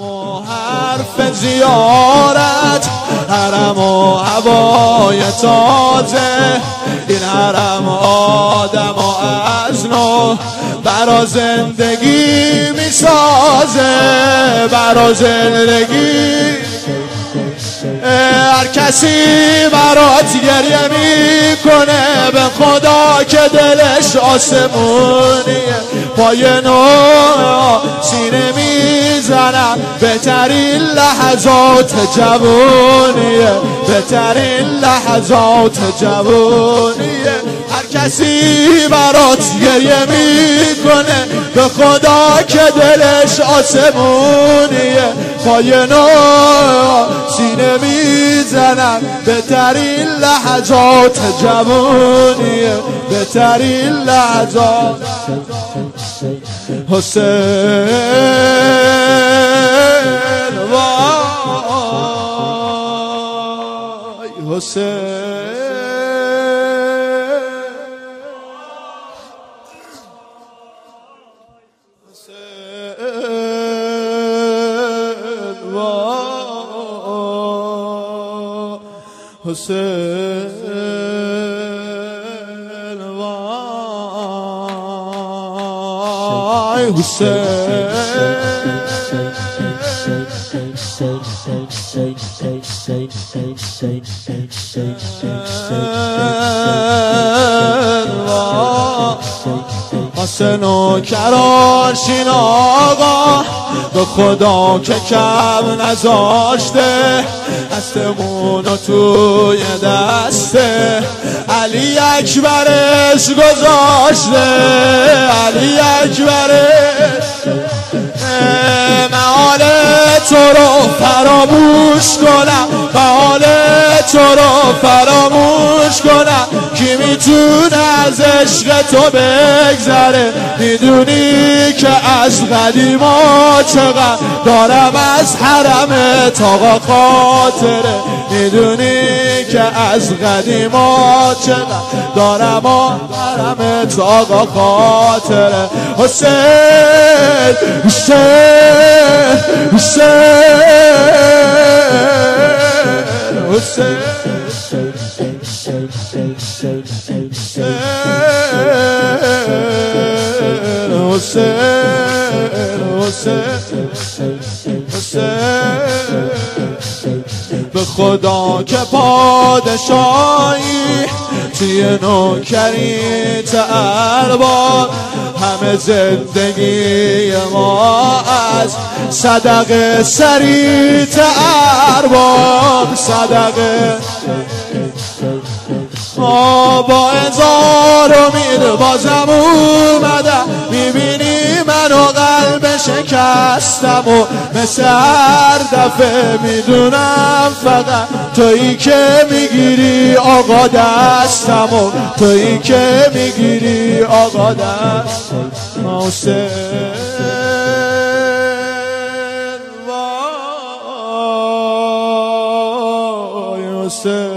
و حرف زیارت، حرم و هوای تازه، این حرم آدم و از نو برا زندگی میسازه، برا زندگی. هر کسی برات گریه میکنه به خدا که دلش آسمونیه، پای نو سینه میزنم، بهترین لحظات جوونیه، بهترین لحظات جوونیه. هر کسی برات گریه میکنه به خدا که دلش آسمونیه، پای نو سینه میزنم، بهترین لحظات جوونیه، بهترین لحظات. حسین وای حسین، حسین وای حسین، حسین و کرانشین آقا به خدا که کم نذاشته، دستمونو توی دسته علی اکبرش گذاشته، علی اکبرش. محال تو رو فراموش کنم، محال تو رو فراموش کنم، کی میتونه از عشق تو بگذره؟ میدونی که از قدیما چقدر دارم از حرمت آقا خاطره، میدونی که از قدیما چقدر دارم از حرمت آقا خاطره. حسین حسین حسین حسین به خدا که پادشاهی توی نوکریت ارباب، همه زندگی ما از صدقه سریت ارباب، صدقه. با هزار امید بازم اومدم، میبینی منو قلب شکستم و مثل هر دفعه میدونم فقط تویی که میگیری آقا دستم و تویی که میگیری آقا دستم. حسین وای حسین